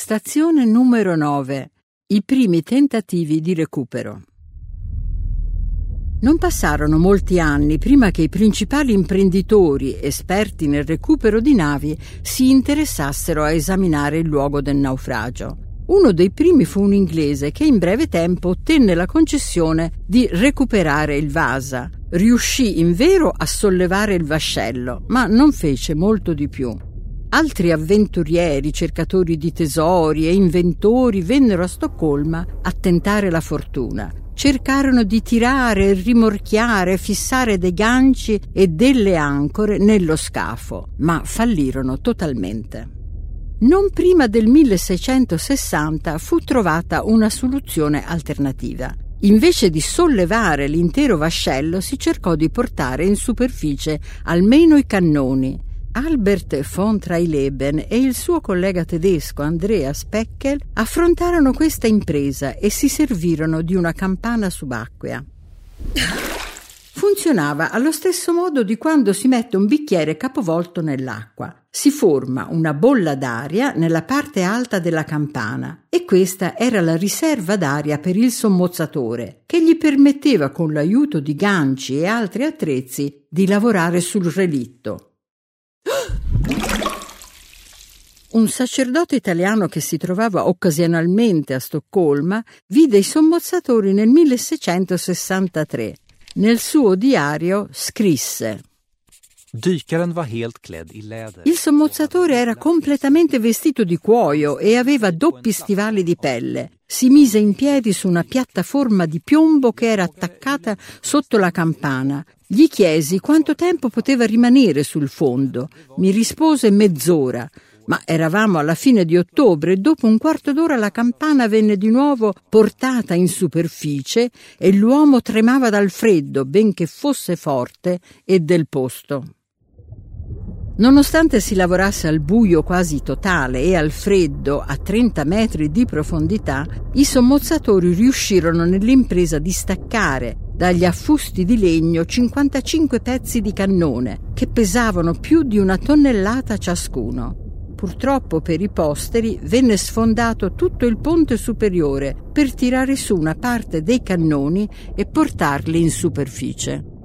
Stazione numero 9. I primi tentativi di recupero. Non passarono molti anni prima che i principali imprenditori, esperti nel recupero di navi, si interessassero a esaminare il luogo del naufragio. Uno dei primi fu un inglese che in breve tempo ottenne la concessione di recuperare il Vasa. Riuscì invero a sollevare il vascello, ma non fece molto di più. Altri avventurieri, cercatori di tesori e inventori vennero a Stoccolma a tentare la fortuna. Cercarono di tirare, rimorchiare, fissare dei ganci e delle ancore nello scafo, ma fallirono totalmente. Non prima del 1660 fu trovata una soluzione alternativa. Invece di sollevare l'intero vascello, si cercò di portare in superficie almeno i cannoni. Albert von Traileben e il suo collega tedesco Andreas Peckel affrontarono questa impresa e si servirono di una campana subacquea. Funzionava allo stesso modo di quando si mette un bicchiere capovolto nell'acqua. Si forma una bolla d'aria nella parte alta della campana e questa era la riserva d'aria per il sommozzatore, che gli permetteva con l'aiuto di ganci e altri attrezzi di lavorare sul relitto. Un sacerdote italiano che si trovava occasionalmente a Stoccolma vide i sommozzatori nel 1663. Nel suo diario scrisse: Dykaren var helt klädd i läder. Il sommozzatore era completamente vestito di cuoio e aveva doppi stivali di pelle. Si mise in piedi su una piattaforma di piombo che era attaccata sotto la campana. Gli chiesi quanto tempo poteva rimanere sul fondo. Mi rispose mezz'ora. Ma eravamo alla fine di ottobre e dopo un quarto d'ora la campana venne di nuovo portata in superficie e l'uomo tremava dal freddo, benché fosse forte e del posto. Nonostante si lavorasse al buio quasi totale e al freddo a 30 metri di profondità, i sommozzatori riuscirono nell'impresa di staccare dagli affusti di legno 55 pezzi di cannone, che pesavano più di 1 tonnellata ciascuno. Purtroppo per i posteri venne sfondato tutto il ponte superiore per tirare su una parte dei cannoni e portarli in superficie.